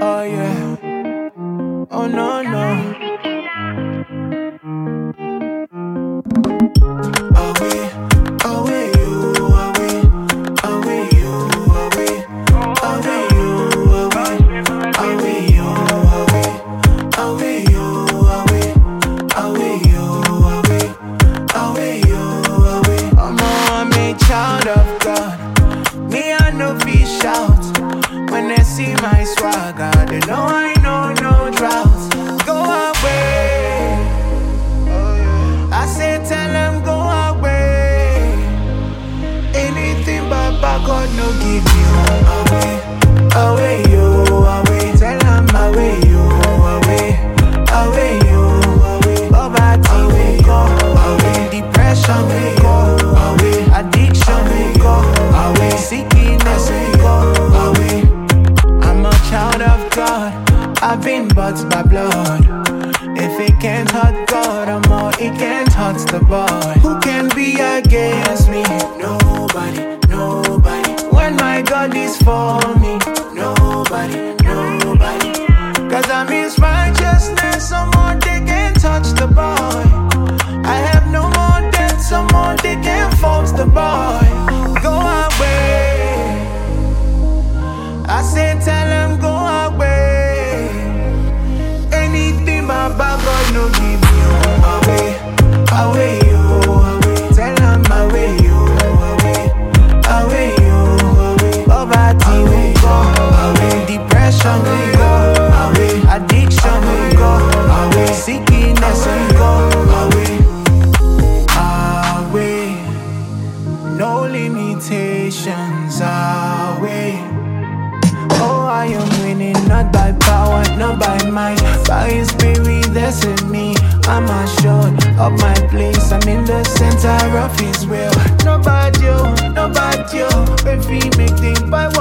Oh yeah. Oh no no. Away, away you, away, away you, away, away you, away, away you, away, away you, away, away you, away, away you, away. I'm a child of God. Me I no fish out. When they see my swagger, they know I know no drought. Go away. I say tell them go away. Anything but God no give you away. Away you, away. Tell them away you, away. Away you, away. Poverty we go away. Depression we go away. Addiction we go away. Sickness we go away. I'm a child of God. I've been bought by blood. If it can't hurt God, it can't hurt the boy. Who can be against me? Nobody, nobody. When my God is for me, nobody, nobody. Cause I'm his righteousness, someone they can't touch the boy. I have no more than someone they can't fault the boy. Go away. I say tell them go away. Anything but God no give you away. Away you, away. Tell them away you, away. Away you, away. Poverty we go away. Depression we go away. Addiction we go away. Sickness we go away. Away. No limitations away. Oh, I am winning, not by power, not by might. By His Spirit, that's in me. I'm assured of my place. I'm in the center of His will. Nobody you, nobody you. If He make things by